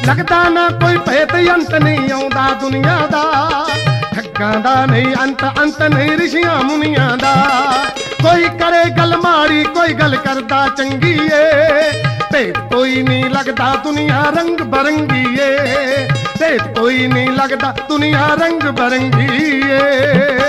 लगदा ना कोई भेत अंत नहीं आउंदा दुनिया दा, ठग्गां दा नहीं अंत, अंत नहीं ऋषियां मुनियां दा। कोई करे गल माड़ी कोई गल करदा चंगी ए, भेत कोई नहीं लगदा दुनिया रंग बरंगी ए, भेत कोई नहीं लगदा दुनिया रंग बरंगी ए।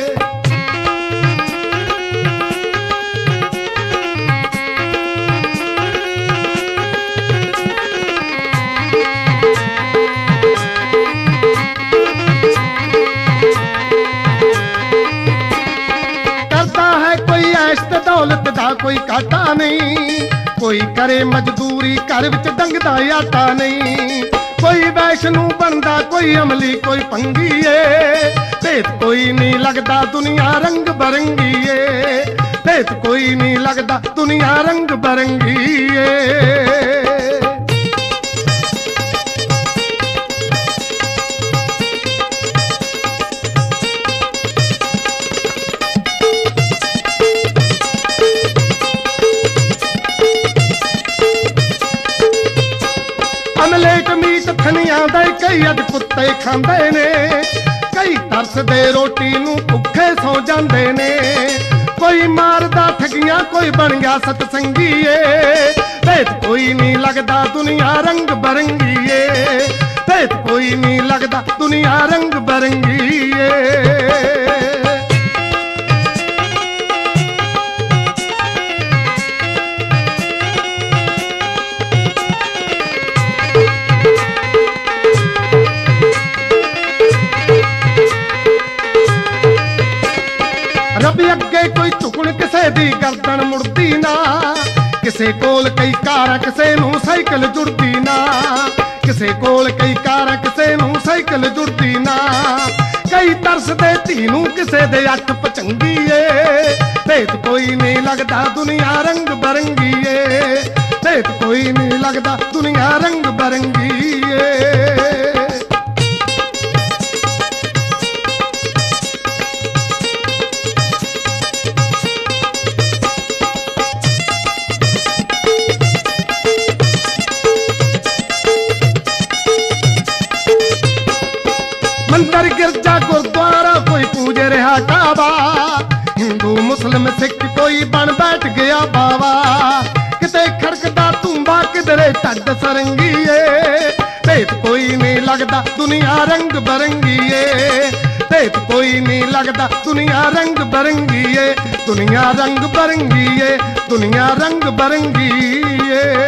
दौलत दा कोई घाटा नहीं, कोई करे मजदूरी घर विच डंगदा आटा नहीं। कोई वैष्णु बनदा कोई अमली कोई पंगी ए, भेत कोई नहीं लगदा दुनिया रंग बरंगी ए, भेत कोई नहीं लगदा दुनिया रंग बरंगी ए। अमलेट मीट थनियां दे कई अज कुत्ते खांदे ने, कई तरसदे रोटी नूं भुखे सौ जांदे ने। कोई मारदा ठगियां कोई बन गया सतसंगी ए, भेत कोई नहीं लगदा दुनिया रंग बरंगी ए, भेत कोई नहीं लगदा दुनिया रंग बरंगी ए। रब अगे कोई झुकण किसे दी गर्दन मुड़दी ना, किसे कोल कई कारां किसे नूं साइकिल जुड़दी ना, किसे कोल कई कारां किसे नूं साइकिल जुड़दी ना। कई तरसदे धी नूं किसे दे अख पचंगी ए, भेत कोई नहीं लगदा दुनिया रंग बरंगी ए, भेत कोई नहीं लगदा दुनिया रंग बरंगी ए। मंदिर गिरजा गुरुद्वारा कोई पूजे रहा काबा, हिंदू मुस्लिम सिख कोई बन बैठ गया बाबा। किते खड़कदा तूंबा किधरे ढड सरंगी ए, भेत कोई नहीं लगदा दुनिया रंग बरंगी ए, भेत कोई नहीं लगदा दुनिया रंग बरंगी ए, दुनिया रंग बरंगी ए, दुनिया रंग बरंगी ए।